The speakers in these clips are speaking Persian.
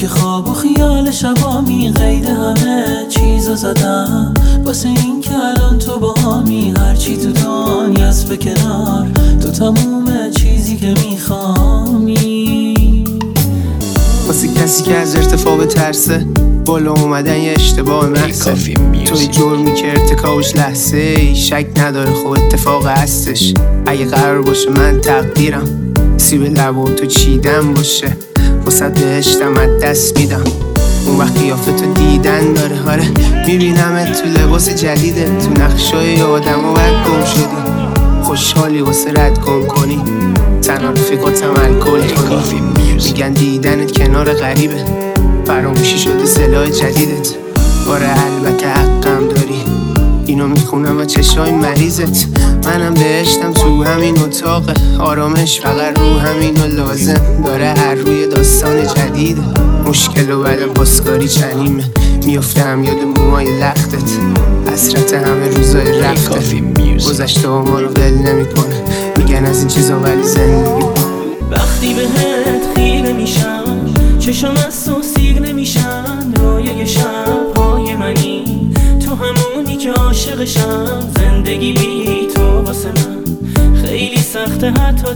که خواب و خیال شبامی، قید همه چیزو زدم واسه این که الان تو با همی. هرچی تو دنیاست به کنار، تو تموم چیزی که میخوامی. واسه کسی که از ارتفاع به ترسه، بالا اومدن یه اشتباه محضه. توی جرمی که ارتکابش لحظه ای، شک نداره خب اتفاق هستش. اگه قرار باشه من تقدیرم سیب لبو تو چیدن باشه، واسه بهشتم از دست میدم. اون وقت قیافتو دیدن داره. آره میبینمت تو لباس جدیده، تو نقشای آدم و باید گم شدی. خوشحالی واسه رد گم کنی، تنها رفیقاتم الکل کنی. میگن دیدنت کنار غریبه، فراموشی شده سلاح جدیدت. آره البته حقم داری، اینو میخونم و چشای مریضت. منم بهشتم تو همین اتاقه، آرامش فقط رو همینو لازم داره. هر روی داستان جدیده، مشکل و بعد باسکاری چنیمه. میافتم یاد موهای لختت، حسرت همه روزای رفته. گذشته ها ما رو ول نمیکنه، میگن از این چیزا ولی زندگی. وقتی بهت خیره میشم، چشم از تو سیر نمیشن. رویای شبهای منی، تو همونی که عاشقشم. زندگی بی تو واسه من خیلی سخته حتی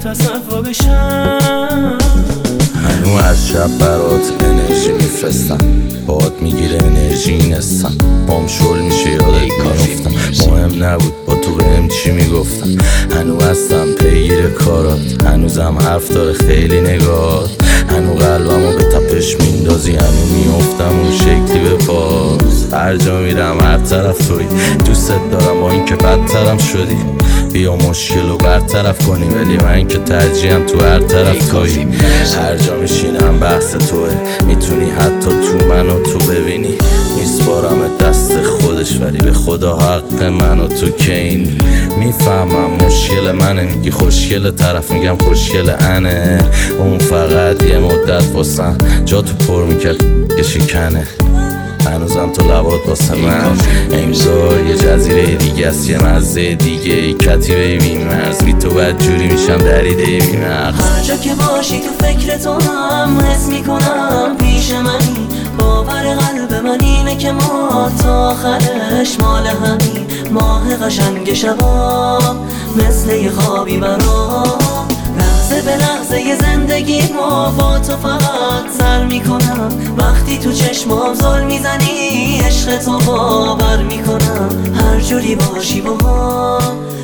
تصورشم. هنو از شب برات انرژی میفرستم، باد میگیره انرژی نستم. بام شل میشه یادت میافتم، مهم نبود با تو بهم چی میگفتم. هنو هستم پیگیر کارات، هنوزم حرف داره خیلی نگات. هنو قلبمو به تپش میندازی، هنو میافتم اون شکلی به پاس. هر جا میرم هر طرف توی، دوست دارم با این که بدترم شدی. بیا مشکل رو برطرف کنیم، ولی من که ترجیحم تو هر طرف توی. هر جا میشینم بحث توه، میتونی حتی تو منو تو ببینی. میسپارم دست خودش، ولی به خدا حق منو تو کین. میفهمم مشکل منه، میگی خوشگل، طرف میگم خوشگل انه. اون فقط یه مدت واسم جا تو پر میکرد که شکنه. هنوزم تو لبات واسه من انگار یه جزیره دیگه است، یه مزه دیگه، ای کتیبه بی مرز. بی تو بد جوری میشم دریده بی مغز. هر جا که باشی تو فکر تو هم حس میکنم پیش منی. باور قلب من اینه که ما تا آخرش مال همین. ماه قشنگ شبا مثل یه خوابی برام، لحظه به لحظه یه زندگی ما با تو فقط سر میکنم. وقتی تو چشمام زل میزنی عشق تو باور میکنم. هر جوری باشی با هم